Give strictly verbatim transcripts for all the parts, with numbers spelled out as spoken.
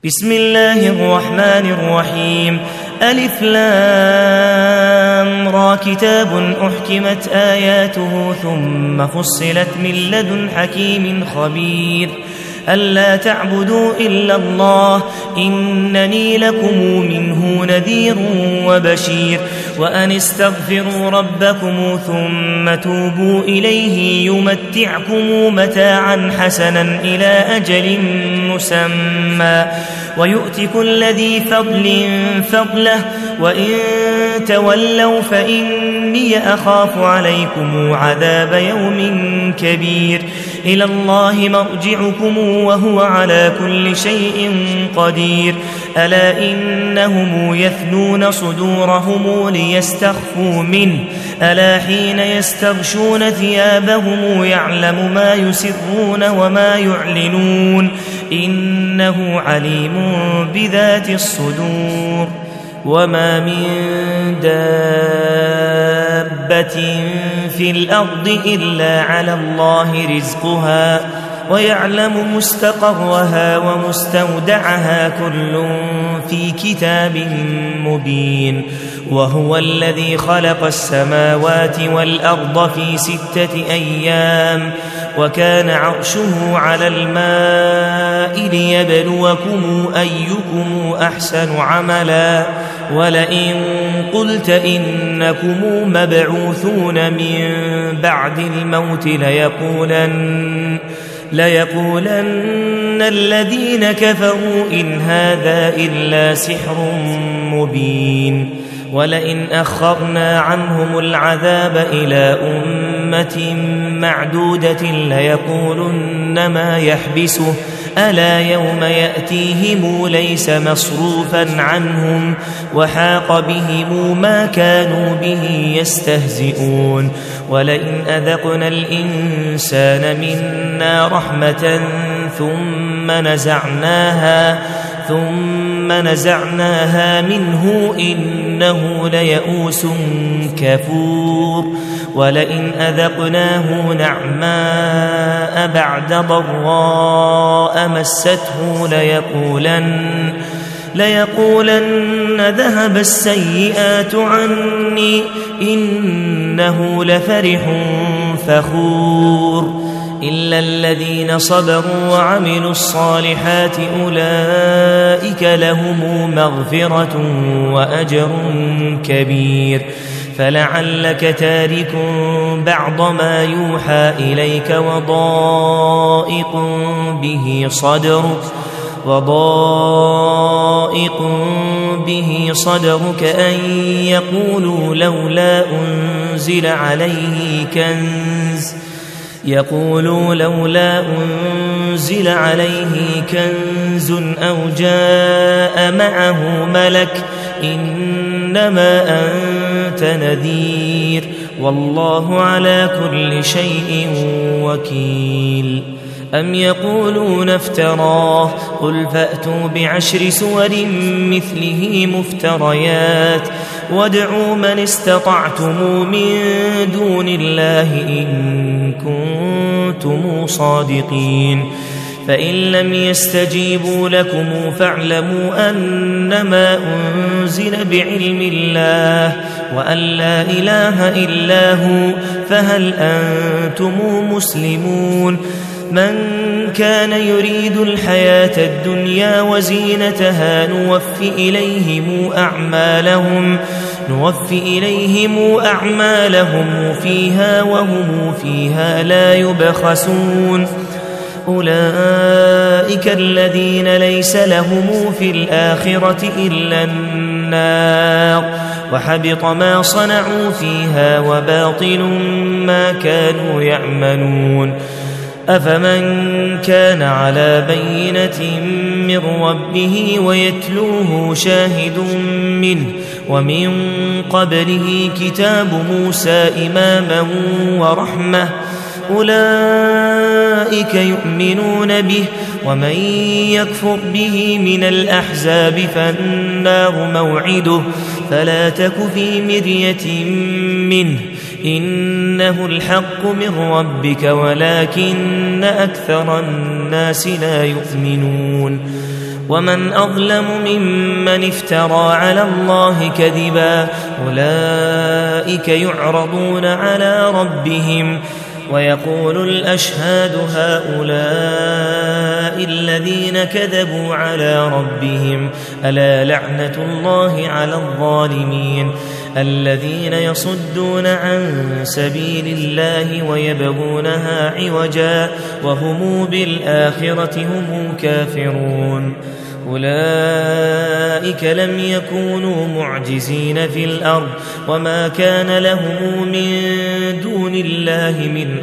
بسم الله الرحمن الرحيم. ألف لام را كتاب أحكمت آياته ثم فصلت من لدن حكيم خبير ألا تعبدوا إلا الله إنني لكم منه نذير وبشير وأن استغفروا ربكم ثم توبوا إليه يمتعكم متاعا حسنا إلى أجل مسمى ويؤت كل ذي فضل فضله وإن تولوا فإني أخاف عليكم عذاب يوم كبير إلى الله مرجعكم وهو على كل شيء قدير ألا إنهم يثنون صدورهم ليستخفوا منه ألا حين يستغشون ثيابهم يعلم ما يسرون وما يعلنون إنه عليم بذات الصدور وما من دابة في الأرض إلا على الله رزقها ويعلم مستقرها ومستودعها كل في كتاب مبين وهو الذي خلق السماوات والأرض في ستة أيام وكان عرشه على الماء ليبلوكم أيكم أحسن عملا ولئن قلت إنكم مبعوثون من بعد الموت ليقولن ليقولن الذين كفروا إن هذا إلا سحر مبين ولئن أخرنا عنهم العذاب إلى أمة معدودة ليقولن ما يحبسه ألا يوم يأتيهم ليس مصروفا عنهم وحاق بهم ما كانوا به يستهزئون ولئن أذقنا الإنسان منا رحمة ثم نزعناها ثم نزعناها منه إنه ليئوس كفور ولئن أذقناه نعماء بعد ضراء مسته ليقولن ليقولن ذهب السيئات عني إنه لفرح فخور إلا الذين صبروا وعملوا الصالحات أولئك لهم مغفرة وأجر كبير فلعلك تارك بعض ما يوحى إليك وضائق به صدرك وضائق به صدرك أن يقولوا لولا أنزل عليه كنز يقولوا لولا أنزل عليه كنز أو جاء معه ملك إنما أنت نذير والله على كل شيء وكيل أم يقولون افتراه قل فأتوا بعشر سور مثله مفتريات وادعوا من استطعتم من دون الله إن كنتم صادقين فإن لم يستجيبوا لكم فاعلموا أنما أنزل بعلم الله وأن لا إله إلا هو فهل أنتم مسلمون من كان يريد الحياة الدنيا وزينتها نوف إليهم أعمالهم نوف إليهم أعمالهم فيها وهم فيها لا يبخسون أولئك الذين ليس لهم في الآخرة إلا النار وحبط ما صنعوا فيها وباطل ما كانوا يعملون أفمن كان على بينة من ربه ويتلوه شاهد منه ومن قبله كتاب موسى إماما ورحمة أولئك يؤمنون به ومن يكفر به من الأحزاب فالنار موعده فلا تك في مرية منه إنه الحق من ربك ولكن أكثر الناس لا يؤمنون ومن أظلم ممن افترى على الله كذبا أولئك يعرضون على ربهم ويقول الأشهاد هؤلاء الذين كذبوا على ربهم ألا لعنة الله على الظالمين الذين يصدون عن سبيل الله ويبغونها عوجا وهم بالآخرة هم كافرون أولئك لم يكونوا معجزين في الأرض وما كان لهم من دون الله من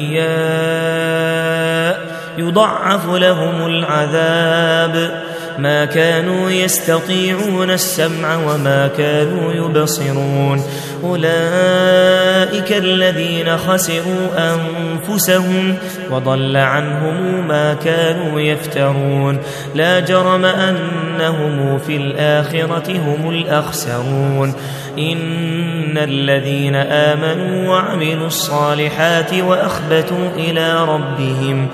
أولياء يضعف لهم العذاب ما كانوا يستطيعون السمع وما كانوا يبصرون أولئك الذين خسروا أنفسهم وضل عنهم ما كانوا يفترون لا جرم أنهم في الآخرة هم الأخسرون إن الذين آمنوا وعملوا الصالحات وأخبتوا إلى ربهم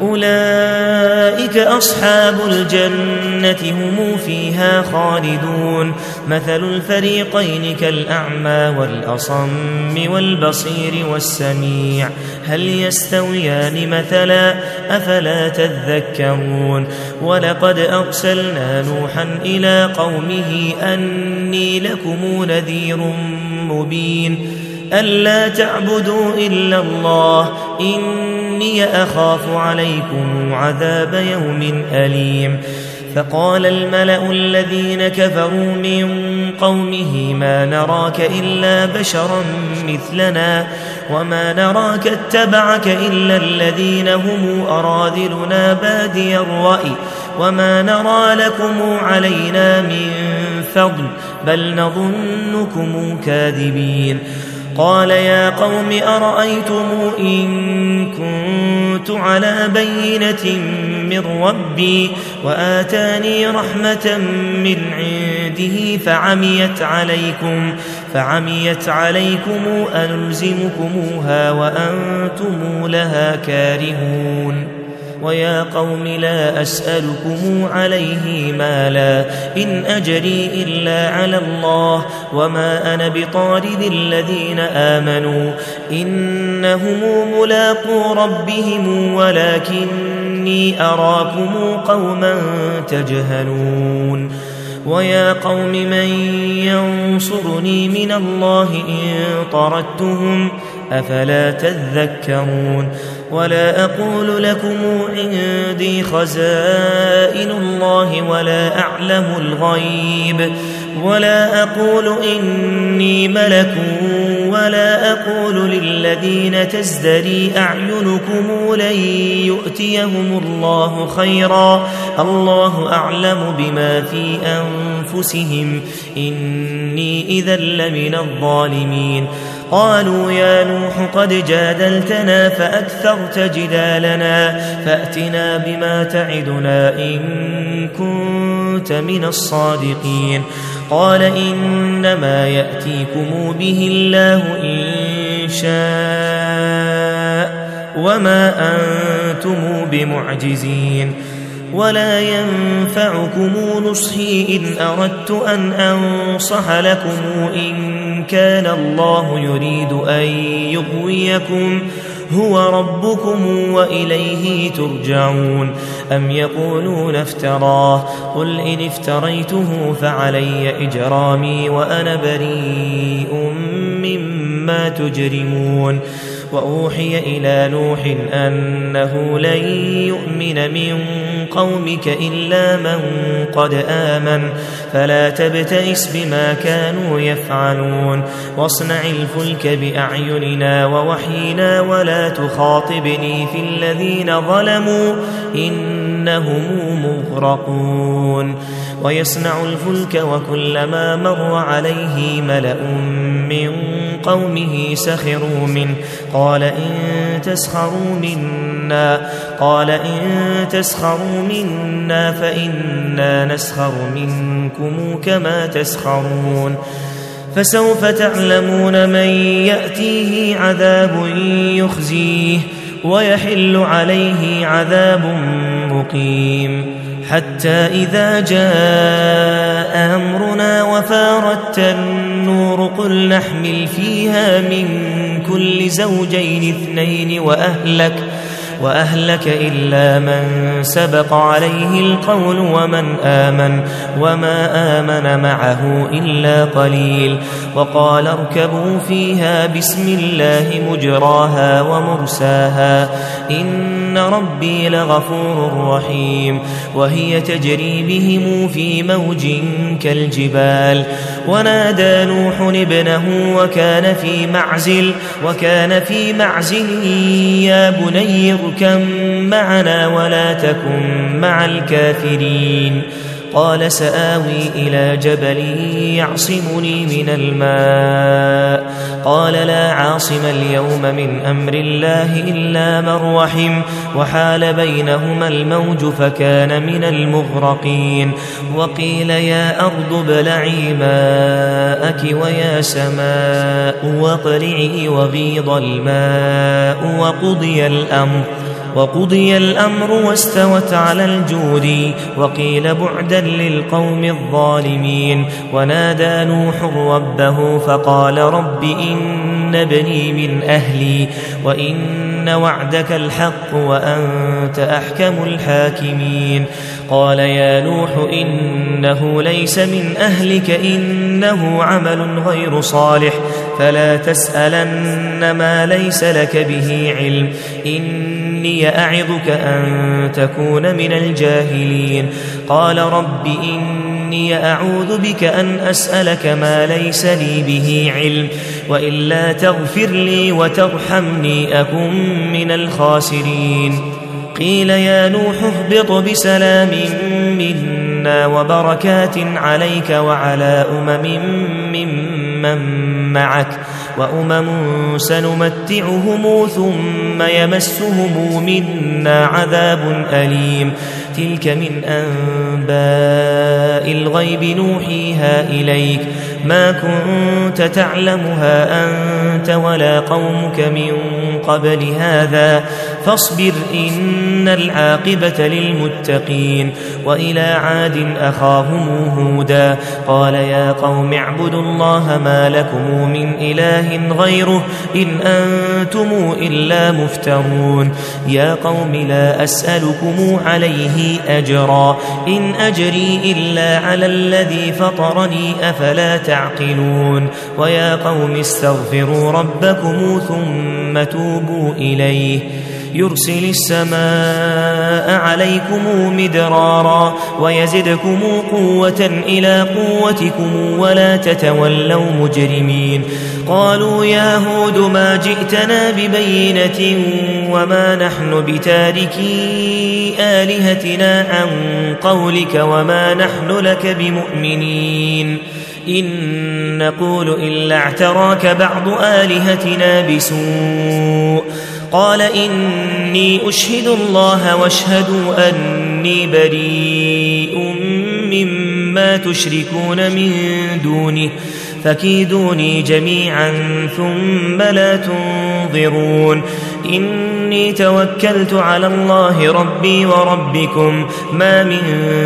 أولئك أصحاب الجنة هم فيها خالدون مثل الفريقين كالأعمى والأصم والبصير والسميع هل يستويان مثلا أفلا تذكرون ولقد أرسلنا نوحا إلى قومه أني لكم نذير مبين ألا تعبدوا إلا الله إني أخاف عليكم عذاب يوم أليم فقال الملأ الذين كفروا من قومه ما نراك إلا بشرا مثلنا وما نراك اتبعك إلا الذين هم أراذلنا بادي الرأي وما نرى لكم علينا من فضل بل نظنكم كاذبين قال يا قوم أرأيتم إن كنت على بينة من ربي وآتاني رحمة من عنده فعميت عليكم فعميت عليكم ألزمكموها وأنتم لها كارهون ويا قوم لا أسألكم عليه مالا إن أجري إلا على الله وما أنا بطارد الذين آمنوا إنهم ملاقو ربهم ولكني أراكم قوما تجهلون ويا قوم من ينصرني من الله إن طردتهم أفلا تذكرون ولا أقول لكم عندي خزائن الله ولا أعلم الغيب ولا أقول إني ملك ولا أقول للذين تزدري أعينكم لن يؤتيهم الله خيرا الله أعلم بما في أنفسهم إني إذا لمن الظالمين قالوا يا نوح قد جادلتنا فأكثرت جدالنا فأتنا بما تعدنا إن كنت من الصادقين قال إنما يأتيكم به الله إن شاء وما أنتم بمعجزين ولا ينفعكم نصحي إن أردت أن أنصح لكم إن كان الله يريد أن يغويكم هو ربكم وإليه ترجعون أم يقولون افتراه قل إن افتريته فعلي إجرامي وأنا بريء مما تجرمون وأوحي إلى نوح أنه لن يؤمن من قومك إلا من قد آمن فلا تبتئس بما كانوا يفعلون واصنع الفلك بأعيننا ووحينا ولا تخاطبني في الذين ظلموا إنهم مغرقون ويصنع الفلك وكلما مر عليه ملأ من قومه سخروا منه قال إن تسخروا منا قال إن تسخروا منا فإنا نسخر منكم كما تسخرون فسوف تعلمون من يأتيه عذاب يخزيه ويحل عليه عذاب مقيم حتى إذا جاء أمرنا وفارت النور قل نحمل فيها من كل زوجين اثنين وأهلك وأهلك إلا من سبق عليه القول ومن آمن وما آمن معه إلا قليل. وقال اركبوا فيها بسم الله مجراها ومرساها إن ربي لغفور رحيم. وهي تجري بهم في موج كالجبال. ونادى نوح ابنه وكان في معزل وكان في معزل يا بني اركب معنا ولا تكن مع الكافرين. قال سآوي إلى جبل يعصمني من الماء قال لا عاصم اليوم من أمر الله إلا من رحم وحال بينهما الموج فكان من المغرقين. وقيل يا أرض ابلعي ماءك ويا سماء واقلعي وغيض الماء وقضي الأمر وقضي الأمر واستوت على الجود. وقيل بعدا للقوم الظالمين. ونادى نوح ربه فقال رب إن ابني من أهلي وإن وعدك الحق وأنت أحكم الحاكمين. قال يا نوح إنه ليس من أهلك إنه عمل غير صالح فلا تسألن ما ليس لك به علم إني أعظك أن تكون من الجاهلين. قال رب إني أعوذ بك أن أسألك ما ليس لي به علم وإلا تغفر لي وترحمني أكن من الخاسرين. قيل يا نوح اهبط بسلام منا وبركات عليك وعلى أمم ممن معك وأمم سنمتعهم ثم يمسهم منا عذاب أليم. تلك من أنباء الغيب نوحيها إليك ما كنت تعلمها أنت ولا قومك من قبل هذا فاصبر إن العاقبة للمتقين. وإلى عاد أخاهم هودا قال يا قوم اعبدوا الله ما لكم من إله غيره إن أنتم إلا مفترون. يا قوم لا أسألكم عليه أجرا إن أجري إلا على الذي فطرني أفلا تعقلون. ويا قوم استغفروا ربكم ثم توبوا إليه يرسل السماء عليكم مدرارا ويزدكم قوة إلى قوتكم ولا تتولوا مجرمين. قالوا يا هود ما جئتنا ببينة وما نحن بتاركي آلهتنا عن قولك وما نحن لك بمؤمنين إن نقول إلا اعتراك بعض آلهتنا بسوء. قال إني أشهد الله واشهدوا أني بريء مما تشركون من دونه فكيدوني جميعا ثم لا تنظرون. إني توكلت على الله ربي وربكم ما من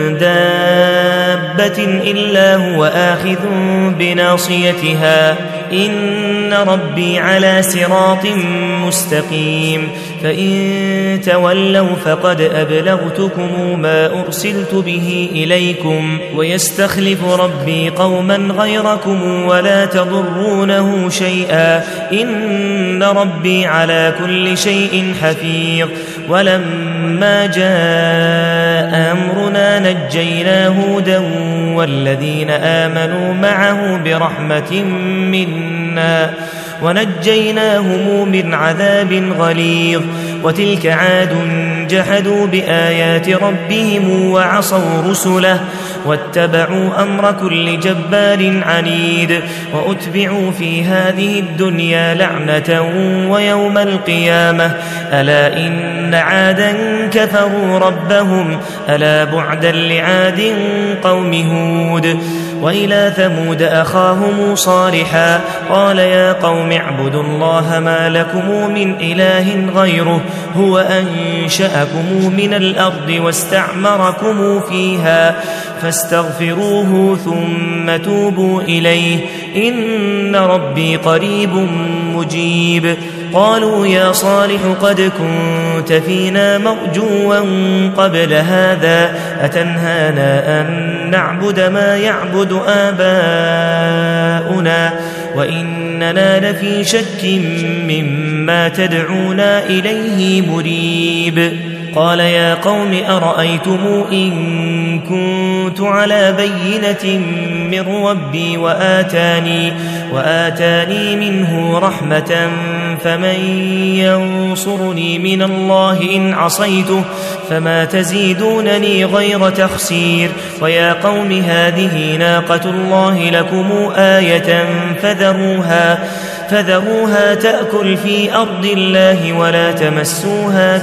دابة إلا هو آخذ بناصيتها إن ربي على صراط مستقيم. فإن تولوا فقد أبلغتكم ما أرسلت به إليكم ويستخلف ربي قوما غيركم ولا تضرونه شيئا إن ربي على كل شيء حفيظ. ولما جاء أمرنا نجينا هودا والذين آمنوا معه برحمة منا ونجيناهم من عذاب غليظ. وتلك عاد جحدوا بآيات ربهم وعصوا رسله واتبعوا أمر كل جبار عنيد. وأتبعوا في هذه الدنيا لعنة ويوم القيامة ألا إن عادا كفروا ربهم ألا بعدا لعاد قوم هود. وإلى ثمود أخاهم صالحا قال يا قوم اعبدوا الله ما لكم من إله غيره هو أنشأكم من الأرض واستعمركم فيها فاستغفروه ثم توبوا إليه إن ربي قريب مجيب قالوا يا صالح قد كنت فينا مرجوا قبل هذا أتنهانا أن نعبد ما يعبد آباؤنا وإننا لفي شك مما تدعونا إليه مريب قال يا قوم أرأيتم إن كنت على بينة من ربي وآتاني, وآتاني منه رحمة فمن ينصرني من الله إن عصيته فما تزيدونني غير تخسير ويا قوم هذه ناقة الله لكم آية فذروها فذروها تأكل في أرض الله ولا تمسوها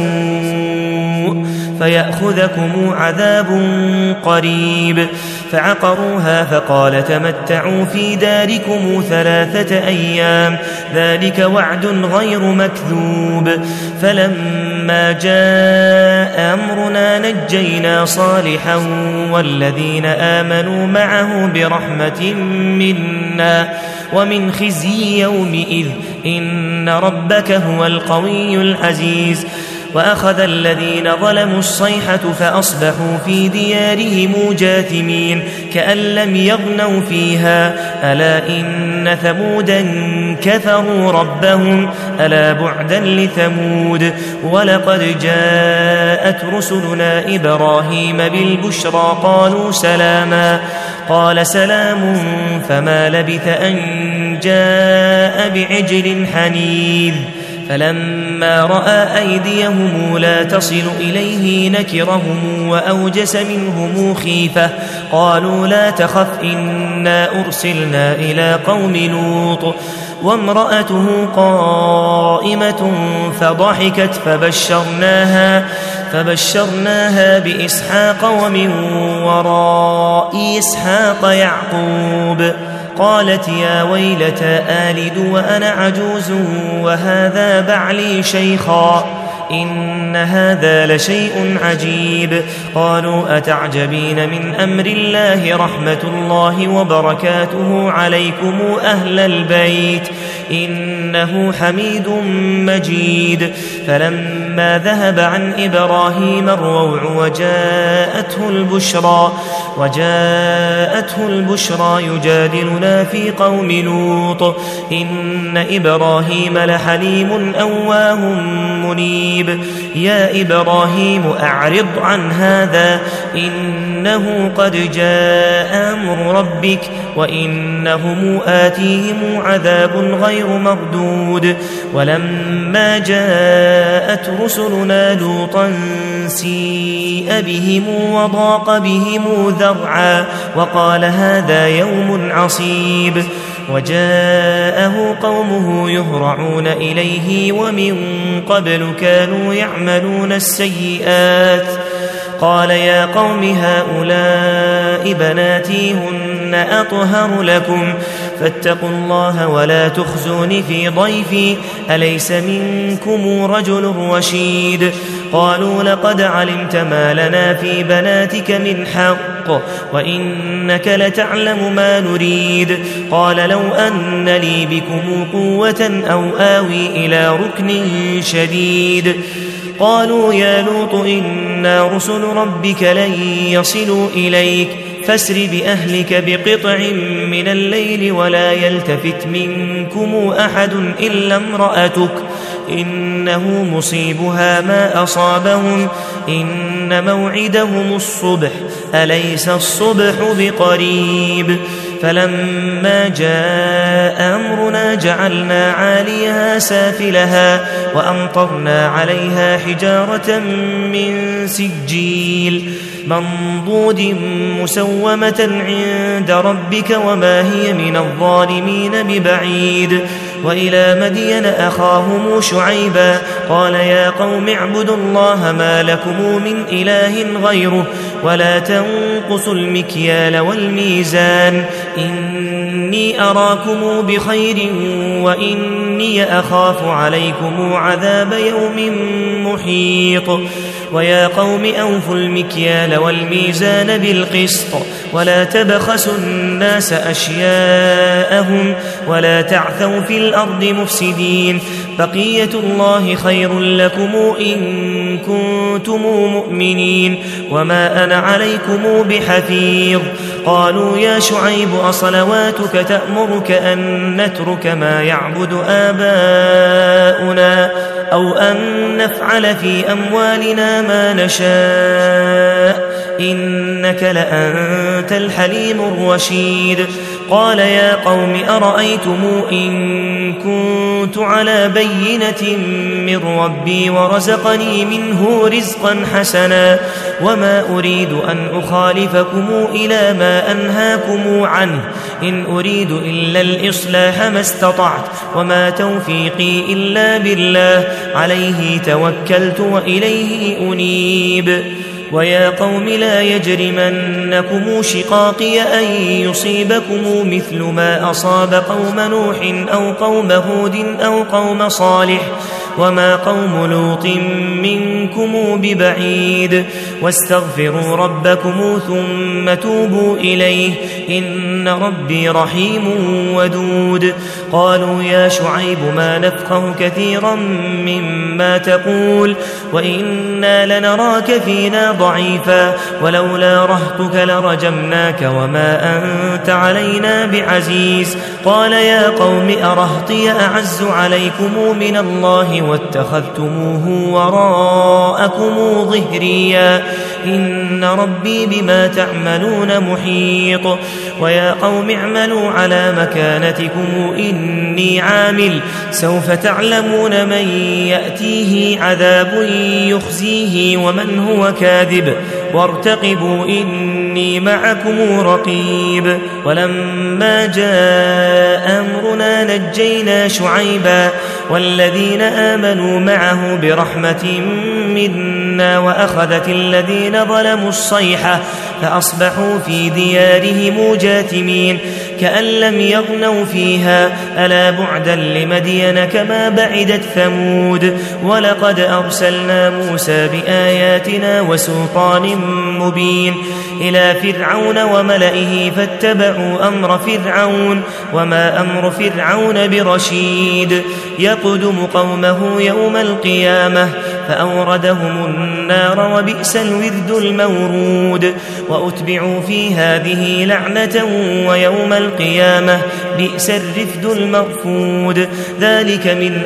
بسوء فيأخذكم عذاب قريب فعقروها فقال تمتعوا في داركم ثلاثة أيام ذلك وعد غير مكذوب فلما جاء أمرنا نجينا صالحا والذين آمنوا معه برحمة منا ومن خزي يومئذ إن ربك هو القوي العزيز وأخذ الذين ظلموا الصيحة فأصبحوا في ديارهم جاثمين كأن لم يغنوا فيها ألا إن ثمودا كفروا ربهم ألا بعدا لثمود ولقد جاءت رسلنا إبراهيم بالبشرى قالوا سلاما قال سلام فما لبث أن جاء بعجل حنيذ فلما رأى أيديهم لا تصل إليه نكرهم وأوجس منهم خيفة قالوا لا تخف إنا أرسلنا إلى قوم لوط وامرأته قائمة فضحكت فبشرناها فبشرناها بإسحاق ومن وراء إسحاق يعقوب قالت يا ويلتى آلد وأنا عجوز وهذا بعلي شيخا إن هذا لشيء عجيب قالوا أتعجبين من أمر الله رحمة الله وبركاته عليكم أهل البيت إنه حميد مجيد فلما ذهب عن إبراهيم الروع وجاءته البشرى وجاءته البشرى يجادلنا في قوم لوط إن إبراهيم لحليم أواه منيب يا إبراهيم أعرض عن هذا إنه قد جاء أمر ربك وإنهم آتيهم عذاب غير مردود ولما جاءت رسلنا لوطا سيء بهم وضاق بهم ذرعا وقال هذا يوم عصيب وجاءه قومه يهرعون إليه ومن قبل كانوا يعملون السيئات قال يا قوم هؤلاء بناتي هن أطهر لكم فاتقوا الله ولا تخزون في ضيفي أليس منكم رجل رشيد قالوا لقد علمت ما لنا في بناتك من حق وإنك لتعلم ما نريد قال لو أن لي بكم قوة أو آوي إلى ركن شديد قالوا يا لوط إنا رسل ربك لن يصلوا إليك فاسر بأهلك بقطع من الليل ولا يلتفت منكم أحد إلا امرأتك إنه مصيبها ما أصابهم إن موعدهم الصبح أليس الصبح بقريب فلما جاء أمرنا جعلنا عاليها سافلها وأمطرنا عليها حجارة من سجيل منضود مسومة عند ربك وما هي من الظالمين ببعيد وإلى مدين أخاهم شعيبا قال يا قوم اعبدوا الله ما لكم من إله غيره ولا تنقصوا المكيال والميزان إني أراكم بخير وإني أخاف عليكم عذاب يوم محيط ويا قوم أوفوا المكيال والميزان بالقسط ولا تبخسوا الناس أشياءهم ولا تعثوا في الأرض مفسدين بقية الله خير لكم إن كنتم مؤمنين وما أنا عليكم بحفيظ قالوا يا شعيب أصلواتك تأمرك أن نترك ما يعبد آباؤنا أو أن نفعل في أموالنا ما نشاء إنك لأنت الحليم الرشيد قال يا قوم أرأيتم إن كنت على بينة من ربي ورزقني منه رزقا حسنا وما أريد أن أخالفكم إلى ما أنهاكم عنه إن أريد إلا الإصلاح ما استطعت وما توفيقي إلا بالله عليه توكلت وإليه أنيب ويا قوم لا يجرمنكم شقاقي أن يصيبكم مثل ما أصاب قوم نوح أو قوم هود أو قوم صالح وما قوم لوط منكم ببعيد واستغفروا ربكم ثم توبوا إليه إن ربي رحيم ودود قالوا يا شعيب ما نفقه كثيرا مما تقول وإنا لنراك فينا ضعيفا ولولا رهطك لرجمناك وما أنت علينا بعزيز قال يا قوم أرهطي أعز عليكم من الله واتخذتموه وراءكم ظهريا إن ربي بما تعملون محيط ويا قوم اعملوا على مكانتكم إني عامل سوف تعلمون من يأتيه عذاب يخزيه ومن هو كاذب وارتقبوا إني معكم رقيب ولما جاء أمرنا نجينا شعيبا والذين آمنوا معه برحمة منا وأخذت الذين ظلموا الصيحة فأصبحوا في ديارهم جاثمين كأن لم يغنوا فيها ألا بعدا لمدين كما بعدت ثمود ولقد أرسلنا موسى بآياتنا وسلطان مبين إلى فرعون وملئه فاتبعوا أمر فرعون وما أمر فرعون برشيد يقدم قومه يوم القيامة فأوردهم النار وبئس الورد المورود وأتبعوا في هذه لعنة ويوم القيامة بئس الرفد المرفود ذلك من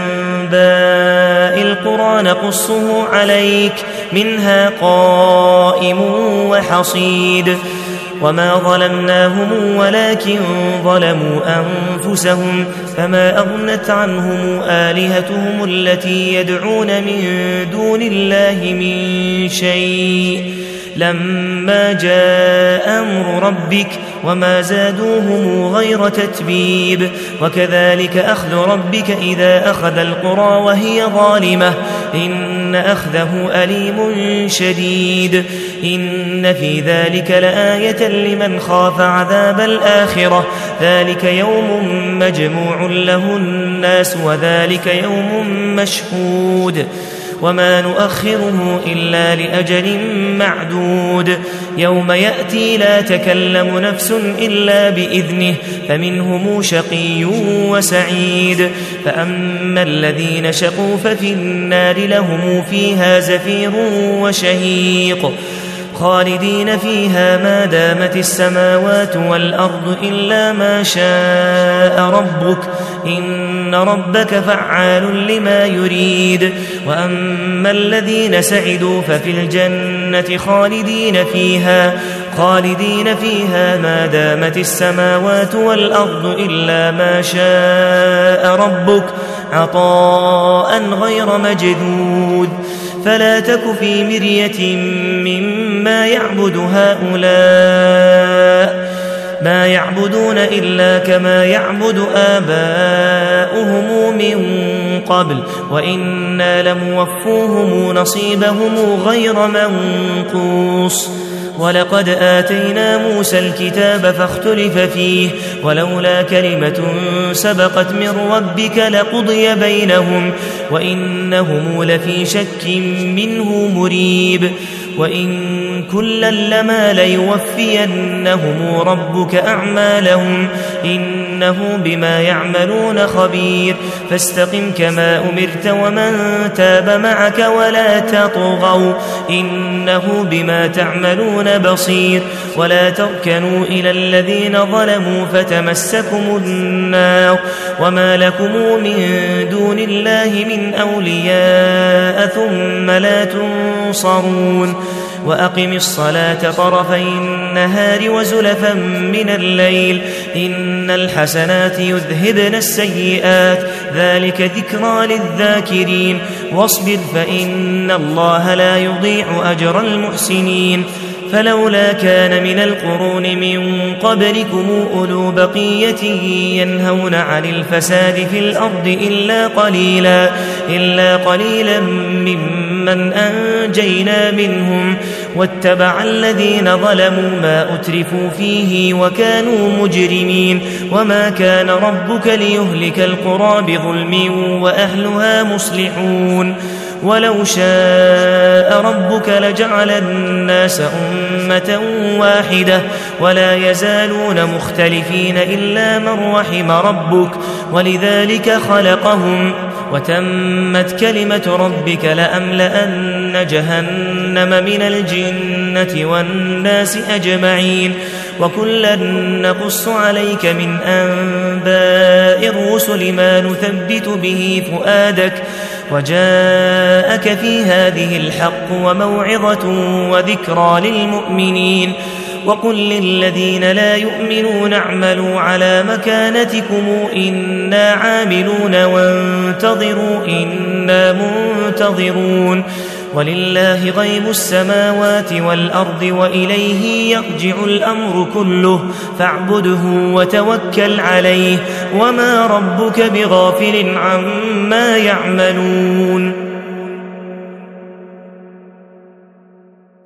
أنباء القرى نقصه عليك منها قائم وحصيد وما ظلمناهم ولكن ظلموا أنفسهم فما أغنت عنهم آلهتهم التي يدعون من دون الله من شيء لما جاء أمر ربك وما زادوهم غير تتبيب وكذلك أخذ ربك إذا أخذ القرى وهي ظالمة إن أخذه أليم شديد إن في ذلك لآية لمن خاف عذاب الآخرة ذلك يوم مجموع له الناس وذلك يوم مشهود وما نؤخره إلا لأجل معدود يوم يأتي لا تكلم نفس إلا بإذنه فمنهم شقي وسعيد فأما الذين شقوا ففي النار لهم فيها زفير وشهيق خالدين فيها ما دامت السماوات والأرض إلا ما شاء ربك إن ربك فعال لما يريد وأما الذين سعدوا ففي الجنة خالدين فيها خالدين فيها ما دامت السماوات والأرض إلا ما شاء ربك عطاء غير مجدود فلا تك في مرية مما يعبد هؤلاء ما يعبدون إلا كما يعبد آباؤهم من قبل وإنا لموفوهم نصيبهم غير منقوص ولقد آتينا موسى الكتاب فاختلف فيه ولولا كلمة سبقت من ربك لقضي بينهم وإنهم لفي شك منه مريب وإن كلا لما ليوفينهم ربك أعمالهم إنه بما يعملون خبير فاستقم كما أمرت ومن تاب معك ولا تطغوا إنه بما تعملون بصير ولا تركنوا إلى الذين ظلموا فتمسكم النار وما لكم من دون الله من أولياء ثم لا تنصرون وأقم الصلاة طرفي النهار وزلفا من الليل إن الحسنات يذهبن السيئات ذلك ذكرى للذاكرين واصبر فإن الله لا يضيع أجر المحسنين فلولا كان من القرون من قبلكم أولو بقية ينهون عن الفساد في الأرض إلا قليلا, إلا قليلا ممن أنجينا منهم واتبع الذين ظلموا ما أترفوا فيه وكانوا مجرمين وما كان ربك ليهلك القرى بظلم وأهلها مصلحون ولو شاء ربك لجعل الناس أمة واحدة ولا يزالون مختلفين إلا من رحم ربك ولذلك خلقهم وتمت كلمة ربك لأملأن جهنم من الجنة والناس أجمعين وكلا نقص عليك من أنباء الرسل ما نثبت به فؤادك وجاءك في هذه الحق وموعظة وذكرى للمؤمنين وقل للذين لا يؤمنون اعملوا على مكانتكم إنا عاملون وانتظروا إنا منتظرون ولله غيب السماوات والأرض وإليه يرجع الأمر كله فاعبده وتوكل عليه وما ربك بغافل عما يعملون